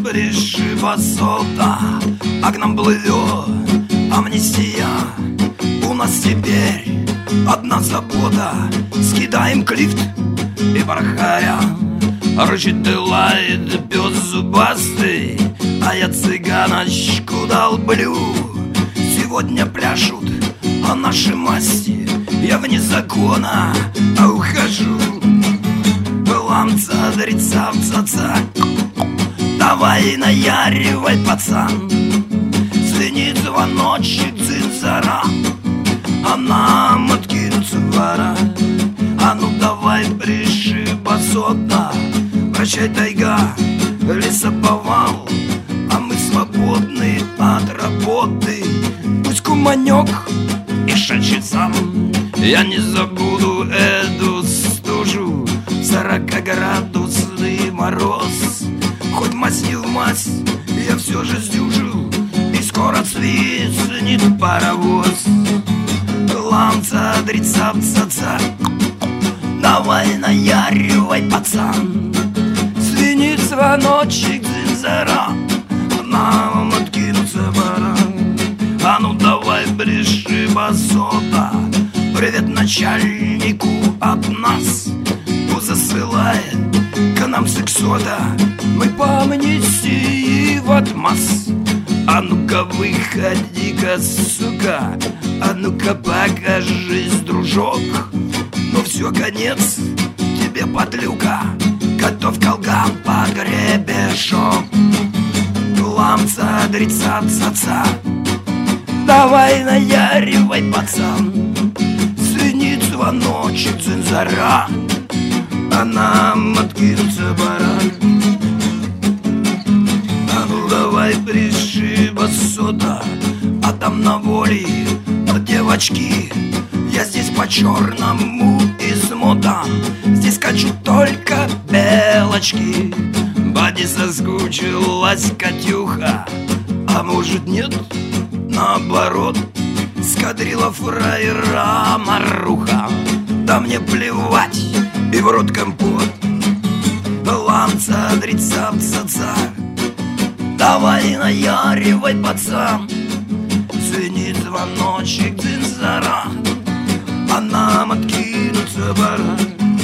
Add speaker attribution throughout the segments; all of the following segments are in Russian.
Speaker 1: пришиба сота, а к нам плывет амнистия. У нас теперь одна забота: скидаем клифт и бархаря. Рычит и лает пес зубастый, а я цыганочку долблю. Сегодня пляшут о нашей масти, я вне закона, а ухожу. Ламца, дрица, пцаца, давай наяривай, пацан. Звенит звоночек, дзынь-зара, а нам откинуться пора. А ну давай, пришиба сота, прощай тайга, лесоповал, а мы свободны от работы. Пусть куманек и шачит сам, я не забуду эту стужу. 40-градусный мороз, хоть мазь не в мазь, я все же сдюжу, и скоро свистнет паровоз. Ламца, дрица, пцаца, давай наяривай, пацан. Звенит звоночек, дзынь-зара, нам откинуться пора. А ну давай, пришиба сота, привет начальнику от нас. Пусть засылает к нам сексота, мы по амнистии в отмаз. А ну-ка выходи-ка, сука, а ну-ка покажись, дружок. Ну все, конец тебе, подлюка, готовь колган под гребешок. Ламца, дрица, пцаца, давай наяривай, пацан. Звенит звоночек, дзынь-зара, а нам откинуться пора. А ну давай, пришиба сота, а там на воле девочки. Я здесь по-черному измотан, здесь качут только белочки. Бади соскучилась Катюха, а может нет, наоборот, скадрила фраера Маруха. Да мне плевать, и в рот компот. Ламца, дрица, пцаца, давай наяривай, пацан. Звенит звоночек, дзынь-зара, а нам откинуться пора.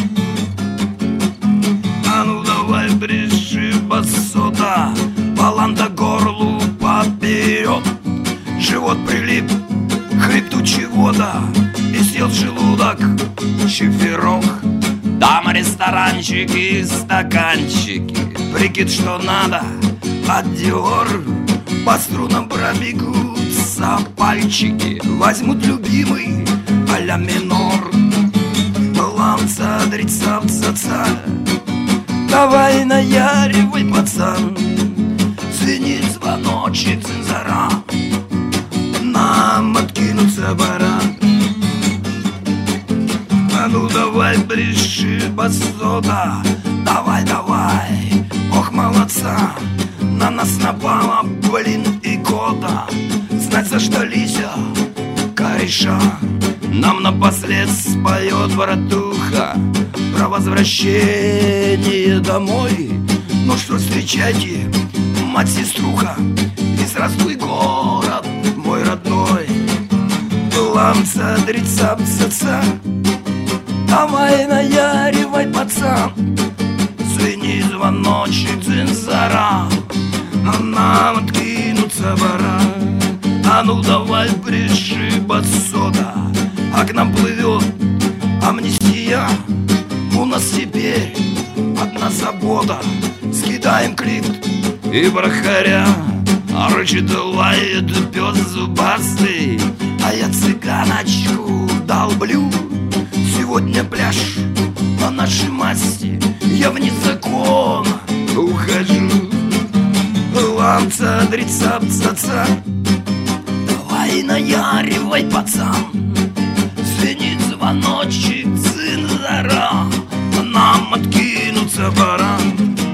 Speaker 1: А ну давай, пришиба сота, баланда горлу поперед. Живот прилип к хребту чего-то, и съел желудок чиферок. Там ресторанчики, стаканчики, прикид, что надо, от Диор. По струнам пробегутся пальчики, возьмут любимый а-ля минор. Ламца, дрица, пцаца, давай наяривай, пацан. Звенит звоночек, дзынь-зара, нам откинуться пора. А ну давай, пришиба сота, давай, давай, ох, молодца. На нас напала, блин, икота, знать, за что Лися кореша. Нам напослед споет братуха про возвращение домой. Ну что, встречайте, мать-сеструха, и здравствуй, город мой родной. Ламца, дрица, пцаца, давай наяривай, пацан. Звенит звоночек, дзынь-зара, а нам откинуться пора. А ну давай, пришиба сота, а к нам плывет амнистия. У нас теперь одна забота: скидаем клифт и бархаря. А рычит и лает пес зубастый, а я цыганочку долблю. Сегодня пляж по нашей масти, я вне закона ухожу. Ламца, дрица, пцаца, давай наяривай, пацан. Звенит звоночек, дзынь-зара, нам откинуться пора.